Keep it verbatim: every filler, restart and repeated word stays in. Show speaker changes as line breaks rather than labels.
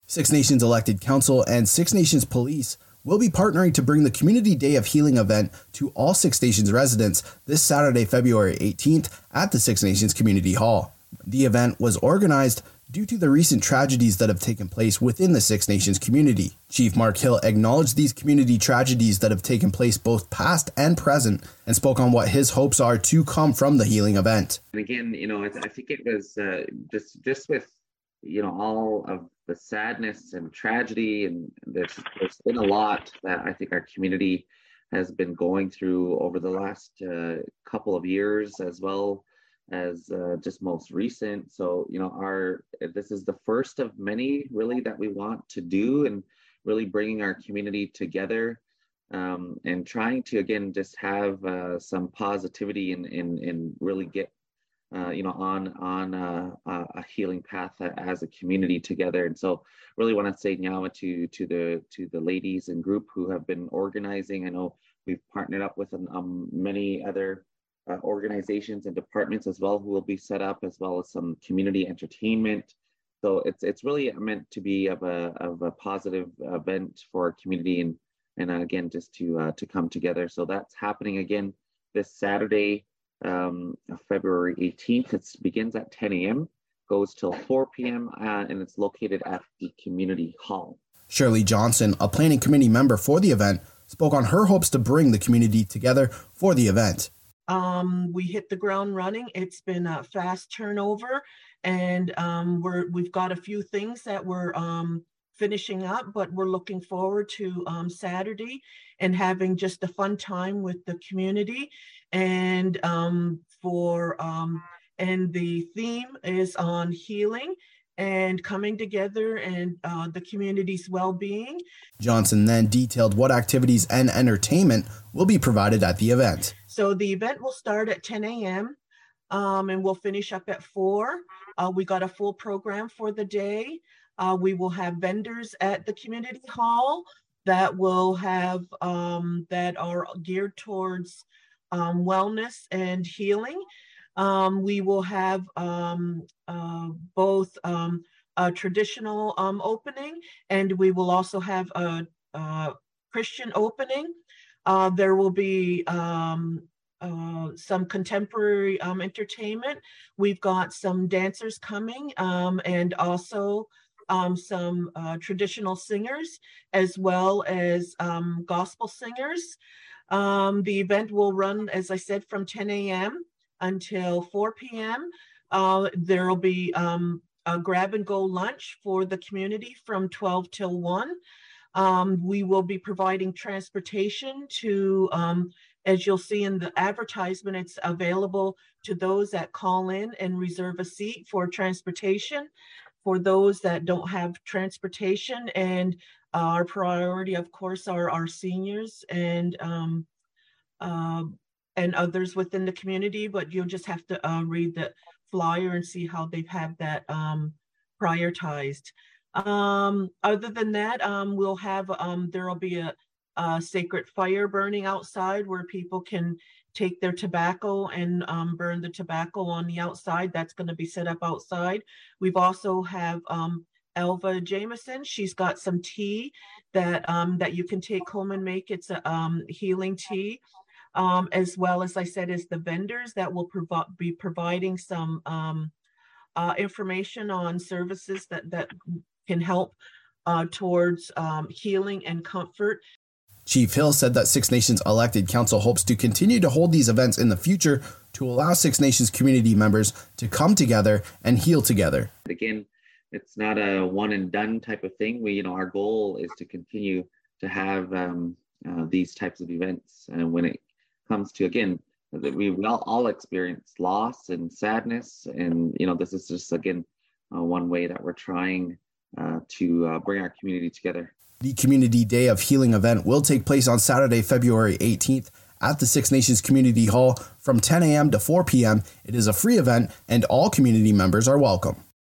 Six Nations Elected Council and Six Nations Police will be partnering to bring the Community Day of Healing event to all Six Nations residents this Saturday, February eighteenth at the Six Nations Community Hall. The event was organized due to the recent tragedies that have taken place within the Six Nations community. Chief Mark Hill acknowledged these community tragedies that have taken place both past and present and spoke on what his hopes are to come from the healing event.
And again, you know, I, th- I think it was uh, just just with, you know, all of the sadness and tragedy, and there's, there's been a lot that I think our community has been going through over the last uh, couple of years, as well as uh, just most recent. So, you know, our this is the first of many really that we want to do, and really bringing our community together um, and trying to, again, just have uh, some positivity and, and, and really get, uh, you know, on, on uh, a healing path as a community together. And so really want to say nyawa to, to, the, to the ladies and group who have been organizing. I know we've partnered up with um, many other Uh, organizations and departments as well who will be set up, as well as some community entertainment. So it's it's really meant to be of a of a positive event for our community, and and uh, again just to uh, to come together. So that's happening again this Saturday, um, February eighteenth. It begins at ten a.m. goes till four p.m. Uh, and it's located at the community hall.
Shirley Johnson, a planning committee member for the event, spoke on her hopes to bring the community together for the event.
Um, we hit the ground running. It's been a fast turnover, and um, we're, we've got a few things that we're um, finishing up, but we're looking forward to um, Saturday and having just a fun time with the community. And um, for um, and the theme is on healing and coming together and uh, the community's well-being.
Johnson then detailed what activities and entertainment will be provided at the event.
So the event will start at ten a.m. Um, and we'll finish up at four. Uh, we got a full program for the day. Uh, we will have vendors at the community hall that will have um, that are geared towards um, wellness and healing. Um, we will have um, uh, both um, a traditional um, opening, and we will also have a, a Christian opening. Uh, there will be um, uh, some contemporary um, entertainment. We've got some dancers coming um, and also um, some uh, traditional singers, as well as um, gospel singers. Um, the event will run, as I said, from ten a.m. until four p.m. Uh, there will be um, a grab and go lunch for the community from twelve till one. Um, we will be providing transportation to, um, as you'll see in the advertisement, it's available to those that call in and reserve a seat for transportation. For those that don't have transportation, and uh, our priority, of course, are our seniors and um, uh, and others within the community, but you'll just have to uh, read the flyer and see how they've had that um, prioritized. Um, other than that, um, we'll have, um, there'll be a, a sacred fire burning outside where people can take their tobacco and um, burn the tobacco on the outside. That's going to be set up outside. We've also have um, Elva Jameson. She's got some tea that um, that you can take home and make. It's a um, healing tea, um, as well as I said, is the vendors that will provi- be providing some um, uh, information on services that that can help uh, towards um, healing and comfort.
Chief Hill said that Six Nations Elected Council hopes to continue to hold these events in the future to allow Six Nations community members to come together and heal together.
Again, it's not a one and done type of thing. We, you know, our goal is to continue to have um, uh, these types of events. And when it comes to, again, that we all, all experience loss and sadness. And, you know, this is just, again, uh, one way that we're trying uh, to uh, bring our community together.
The Community Day of Healing event will take place on Saturday, February eighteenth at the Six Nations Community Hall from ten a.m. to four p.m. It is a free event and all community members are welcome.